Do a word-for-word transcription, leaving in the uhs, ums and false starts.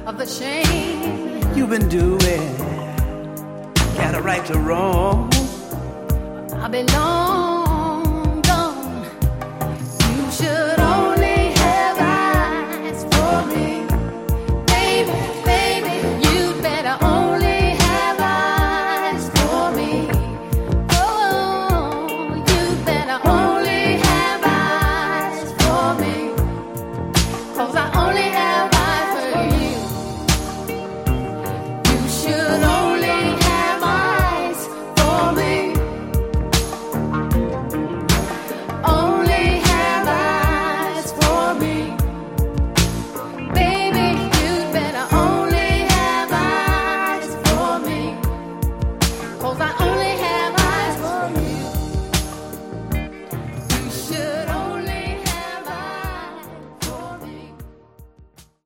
of the shame you've been doing. Got a right to wrong. I belong